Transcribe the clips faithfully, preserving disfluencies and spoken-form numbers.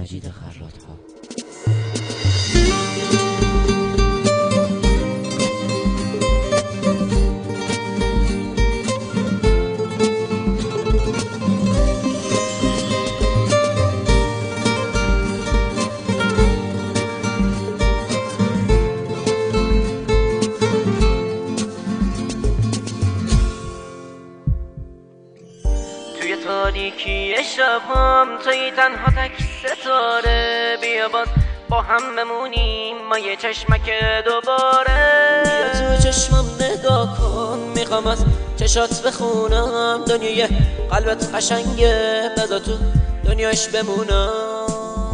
مجید خراط‌ها. توی تاریکی شبام توی تنها تک ستاره، بیا باز با هم بمونیم ما یه چشمک دوباره. بیا تو چشمم نگاه کن، میخوام از چشات بخونم دنیای قلبت قشنگه، بذار تو دنیاش بمونم.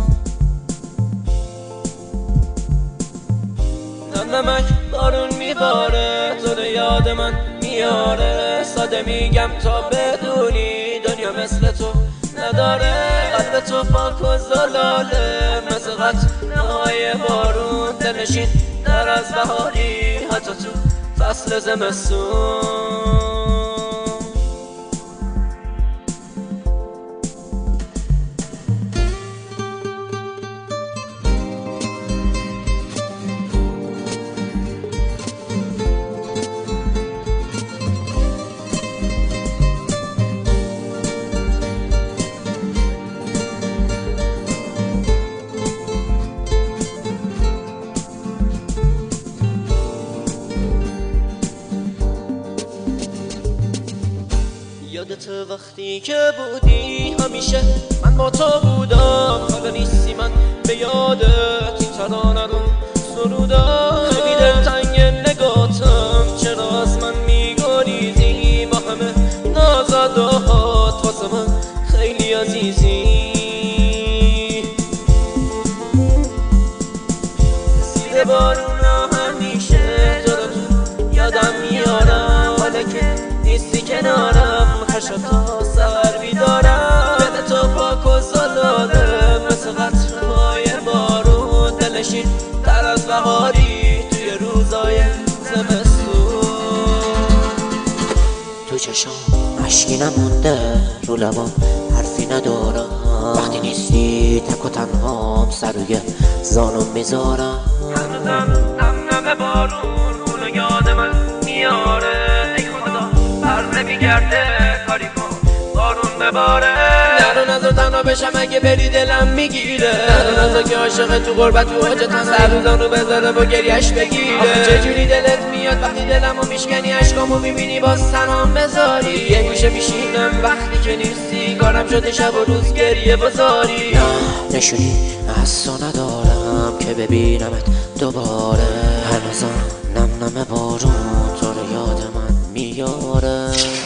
نم نمک بارون میباره، تو رو یاد من میاره، ساده میگم تا بدونی دنیا مثل تو نداره. قلب تو پاک و زلاله مثل قطره‌های بارون، دلنشین در از بهاری حتی تو فصل زمستون. یادت وقتی که بودی همیشه من با تو بودم، حالا نیستی من به یادت این ترانه رو سرودم. خیلی دلتنگ نگاتم، چرا از من میگریزی؟ با همه نازدهات واسه من خیلی عزیزی. زیر بارونا همیشه تو رو تو یادم میارم، حالا که نیستی کنارم هر شب تا سحر بیدارم. دل تو پاک و زلاله مثل قطره‌های بارون، دلنشین تر از بهاری توی روزای زمستون. تو چشام اشکی نمونده، رو لبام حرفی ندارم، وقتی نیستی تک و تنهام سر روی زانم میذارم. هنوزم نم نم بارون اونو یاد من میاره، ای خدا بر نمیگرده کاری کن بارون بباره. نرو نظر تنها بشم اگه بری دلم میگیره، نرو نظر که عاشق تو غربت تو حاجه تنها سر روزانو بذاره با گریش بگیره. چجوری دلت میاد وقتی دلمو میشکنی، عشقامو میبینی باز تنام بذاری. یه گوشه میشینم وقتی که نیستی، کارم شده شب و روز گریه بذاری. نه نشونی از تو ندارم که ببینمت دوباره، هنوزم نم نم بارون تو رو یاد من میاره.